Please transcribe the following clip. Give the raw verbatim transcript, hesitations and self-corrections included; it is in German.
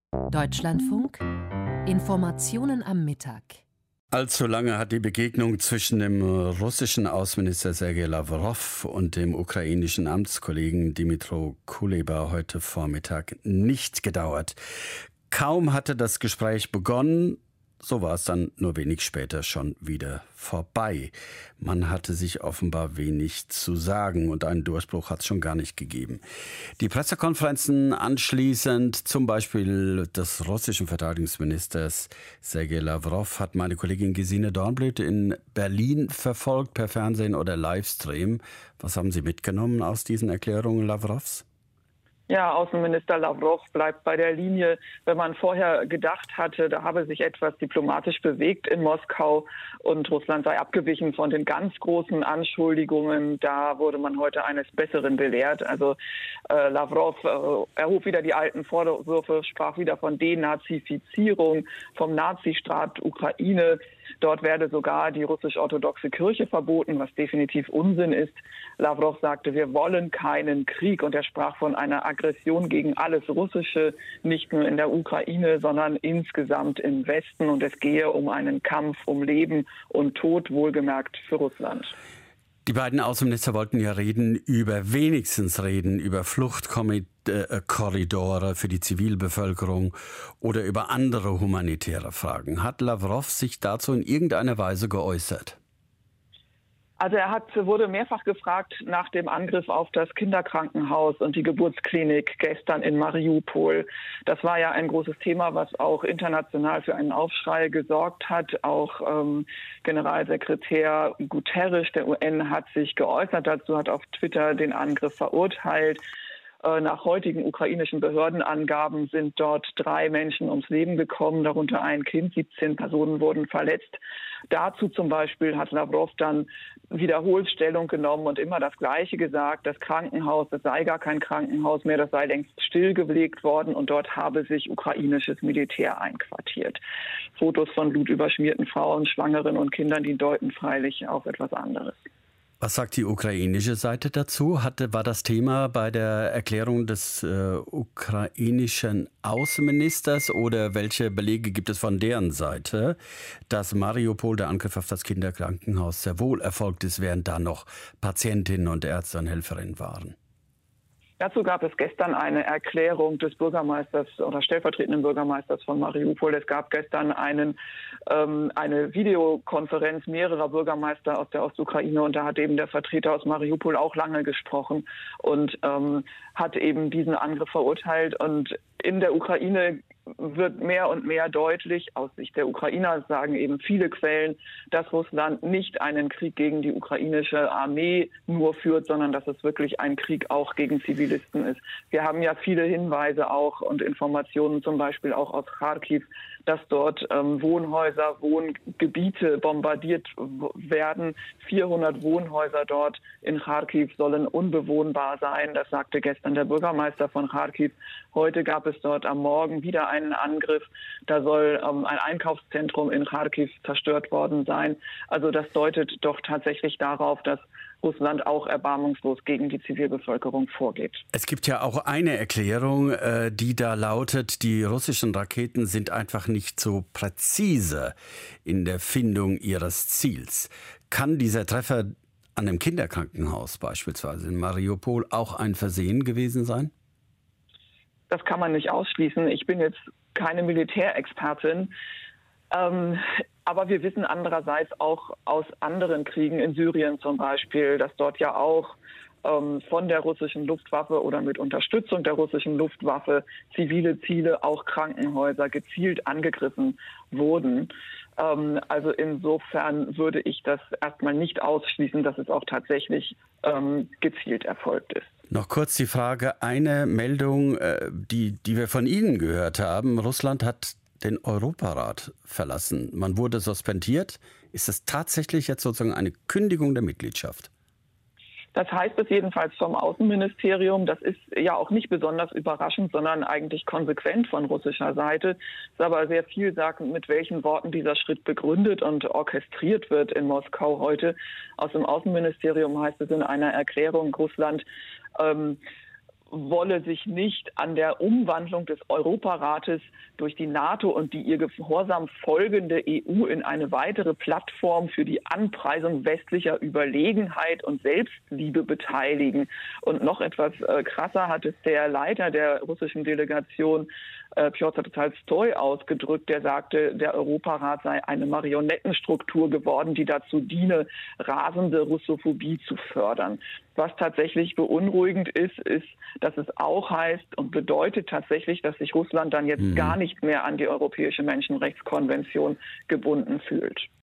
Deutschlandfunk Informationen am Mittag. Allzu lange hat die Begegnung zwischen dem russischen Außenminister Sergei Lawrow und dem ukrainischen Amtskollegen Dmytro Kuleba heute Vormittag nicht gedauert. Kaum hatte das Gespräch begonnen, so war es dann nur wenig später schon wieder vorbei. Man hatte sich offenbar wenig zu sagen und einen Durchbruch hat es schon gar nicht gegeben. Die Pressekonferenzen anschließend, zum Beispiel des russischen Verteidigungsministers Sergei Lawrow, hat meine Kollegin Gesine Dornblüt in Berlin verfolgt, per Fernsehen oder Livestream. Was haben Sie mitgenommen aus diesen Erklärungen Lawrows? Ja, Außenminister Lawrow bleibt bei der Linie. Wenn man vorher gedacht hatte, da habe sich etwas diplomatisch bewegt in Moskau und Russland sei abgewichen von den ganz großen Anschuldigungen, da wurde man heute eines Besseren belehrt. Also äh, Lawrow äh, erhob wieder die alten Vorwürfe, sprach wieder von Denazifizierung, vom Nazistaat Ukraine. Dort werde sogar die russisch-orthodoxe Kirche verboten, was definitiv Unsinn ist. Lawrow sagte, wir wollen keinen Krieg und er sprach von einer Aggression gegen alles Russische, nicht nur in der Ukraine, sondern insgesamt im Westen. Und es gehe um einen Kampf um Leben und Tod, wohlgemerkt für Russland. Die beiden Außenminister wollten ja reden über, wenigstens reden über Fluchtkorridore für die Zivilbevölkerung oder über andere humanitäre Fragen. Hat Lawrow sich dazu in irgendeiner Weise geäußert? Also er hat, wurde mehrfach gefragt nach dem Angriff auf das Kinderkrankenhaus und die Geburtsklinik gestern in Mariupol. Das war ja ein großes Thema, was auch international für einen Aufschrei gesorgt hat. Auch ähm, Generalsekretär Guterres der U N hat sich geäußert dazu, hat auf Twitter den Angriff verurteilt. Nach heutigen ukrainischen Behördenangaben sind dort drei Menschen ums Leben gekommen, darunter ein Kind. siebzehn Personen wurden verletzt. Dazu zum Beispiel hat Lawrow dann wiederholt Stellung genommen und immer das Gleiche gesagt. Das Krankenhaus, das sei gar kein Krankenhaus mehr, das sei längst stillgelegt worden und dort habe sich ukrainisches Militär einquartiert. Fotos von blutüberschmierten Frauen, Schwangeren und Kindern, die deuten freilich auf etwas anderes. Was sagt die ukrainische Seite dazu? Hatte, war das Thema bei der Erklärung des äh, ukrainischen Außenministers oder welche Belege gibt es von deren Seite, dass Mariupol, der Angriff auf das Kinderkrankenhaus, sehr wohl erfolgt ist, während da noch Patientinnen und Ärzte und Helferinnen waren? Dazu gab es gestern eine Erklärung des Bürgermeisters oder stellvertretenden Bürgermeisters von Mariupol. Es gab gestern einen, ähm, eine Videokonferenz mehrerer Bürgermeister aus der Ostukraine und da hat eben der Vertreter aus Mariupol auch lange gesprochen und ähm, hat eben diesen Angriff verurteilt. Und in der Ukraine wird mehr und mehr deutlich, aus Sicht der Ukrainer sagen eben viele Quellen, dass Russland nicht einen Krieg gegen die ukrainische Armee nur führt, sondern dass es wirklich ein Krieg auch gegen Zivilisten ist. Wir haben ja viele Hinweise auch und Informationen zum Beispiel auch aus Kharkiv, dass dort ähm, Wohnhäuser, Wohngebiete bombardiert werden. vierhundert Wohnhäuser dort in Kharkiv sollen unbewohnbar sein. Das sagte gestern der Bürgermeister von Kharkiv. Heute gab es dort am Morgen wieder einen Angriff. Da soll ähm, ein Einkaufszentrum in Kharkiv zerstört worden sein. Also das deutet doch tatsächlich darauf, dass Russland auch erbarmungslos gegen die Zivilbevölkerung vorgeht. Es gibt ja auch eine Erklärung, die da lautet, die russischen Raketen sind einfach nicht so präzise in der Findung ihres Ziels. Kann dieser Treffer an einem Kinderkrankenhaus beispielsweise in Mariupol auch ein Versehen gewesen sein? Das kann man nicht ausschließen. Ich bin jetzt keine Militärexpertin. Ähm, aber wir wissen andererseits auch aus anderen Kriegen in Syrien zum Beispiel, dass dort ja auch ähm, von der russischen Luftwaffe oder mit Unterstützung der russischen Luftwaffe zivile Ziele, auch Krankenhäuser, gezielt angegriffen wurden. Ähm, also insofern würde ich das erstmal nicht ausschließen, dass es auch tatsächlich ähm, gezielt erfolgt ist. Noch kurz die Frage, eine Meldung, die, die wir von Ihnen gehört haben. Russland hat den Europarat verlassen. Man wurde suspendiert. Ist das tatsächlich jetzt sozusagen eine Kündigung der Mitgliedschaft? Das heißt es jedenfalls vom Außenministerium. Das ist ja auch nicht besonders überraschend, sondern eigentlich konsequent von russischer Seite. Es ist aber sehr vielsagend, mit welchen Worten dieser Schritt begründet und orchestriert wird in Moskau heute. Aus dem Außenministerium heißt es in einer Erklärung, Russland ähm, wolle sich nicht an der Umwandlung des Europarates durch die NATO und die ihr gehorsam folgende E U in eine weitere Plattform für die Anpreisung westlicher Überlegenheit und Selbstliebe beteiligen. Und noch etwas äh, krasser hat es der Leiter der russischen Delegation, äh, Pjotr Tolstoi, ausgedrückt, der sagte, der Europarat sei eine Marionettenstruktur geworden, die dazu diene, rasende Russophobie zu fördern. Was tatsächlich beunruhigend ist, ist, dass es auch heißt und bedeutet tatsächlich, dass sich Russland dann jetzt mhm. gar nicht mehr an die Europäische Menschenrechtskonvention gebunden fühlt.